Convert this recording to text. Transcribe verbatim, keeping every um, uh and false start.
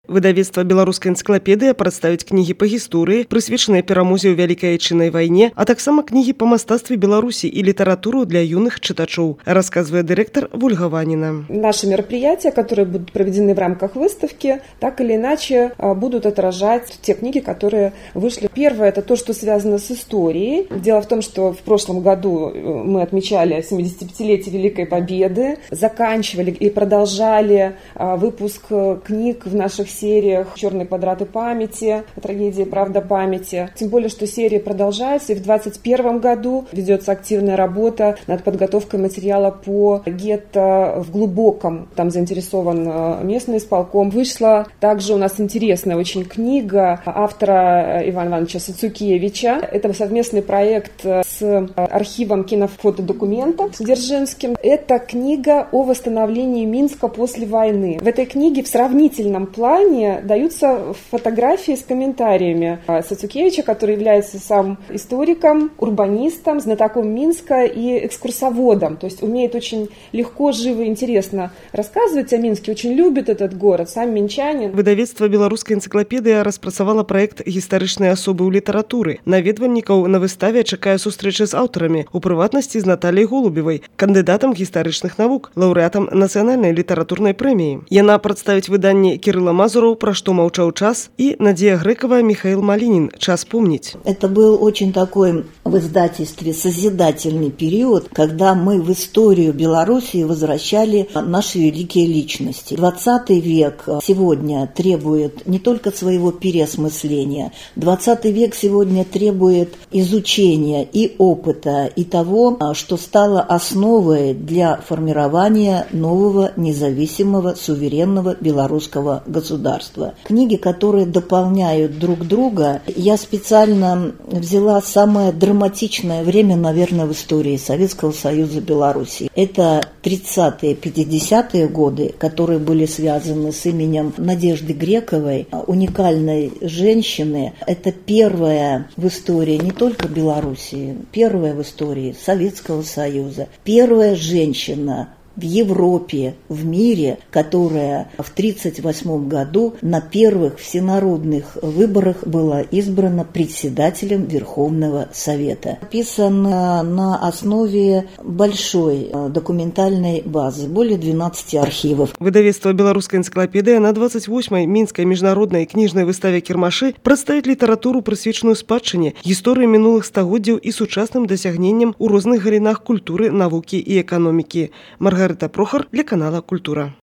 Выдавецтва «Беларуская энцыклапедыя» прадставіць кнігі па гісторыі, прысвечаныя перамозе ў Вялікай Айчыннай вайне, а таксама кнігі па мастацтве Беларусі і літаратуру для юных чытачоў, рассказывает директор Вольга Ванина. Наши мероприятия, которые будут проведены в рамках выставки, так или иначе будут отражать те книги, которые вышли. Первое – это то, что связано с историей. Дело в том, что в прошлом году мы отмечали семидесятипятилетие Великой Победы, заканчивали и продолжали выпуск книг в наших сериях «Черные квадраты памяти», «Трагедия и правда памяти». Тем более, что серия продолжается, и в двадцать первом году ведется активная работа над подготовкой материала по гетто в Глубоком. Там заинтересован местный исполком. Вышла также у нас интересная очень книга автора Ивана Ивановича Сацукевича. Это совместный проект с архивом кинофотодокументов Дзержинским. Это книга о восстановлении Минска после войны. В этой книге в сравнительном плане даются фотографии с комментариями Сацукевича, который является сам историком, урбанистом, знатоком Минска и экскурсоводом. То есть умеет очень легко, живо и интересно рассказывать о Минске, очень любит этот город, сам минчанин. Выдавецтва «Беларуская энцыклапедыя» распрацавала праект «Гістарычныя асобы ў літаратуры». Наведвальнікаў на выставе чакае сустрэча з аўтарамі, у прыватнасці з Натальяй Голубевай, кандыдатам гістарычных навук, лаўрэатам нацыянальнай літаратурнай прэміі. Яна прадставіць выданне Кирилла Мазураў «Пра што маўчаў час» и Надзея Грекова, Михаил Малинин «Час помнить». Это был очень такой в издательстве созидательный период, когда мы в историю Белоруссии возвращали наши великие личности. двадцатый век сегодня требует не только своего переосмысления, двадцатый век сегодня требует изучения и опыта, и того, что стало основой для формирования нового независимого суверенного белорусского государства. Книги, которые дополняют друг друга, я специально взяла самое драматичное время, наверное, в истории Советского Союза Беларуси. Это тридцатые, пятидесятые годы, которые были связаны с именем Надежды Грековой, уникальной женщины. Это первая в истории не только Белоруссии, первая в истории Советского Союза, первая женщина в Европе, в мире, которая в тридцать восьмом году на первых всенародных выборах была избрана председателем Верховного Совета. Написано на основе большой документальной базы, более двенадцати архивов. Выдавецтва «Беларуская энцыклапедыя» на двадцать восьмой Мінскай міжнароднай кніжнай выставе «Кірмашы» прадставіць літаратуру, прысвечаную спадчыне, гісторыі мінулых стагоддзяў і сучасным дасягненням у розных галінах культуры, навукі і эканомікі. Маргарита Прохор для канала «Культура».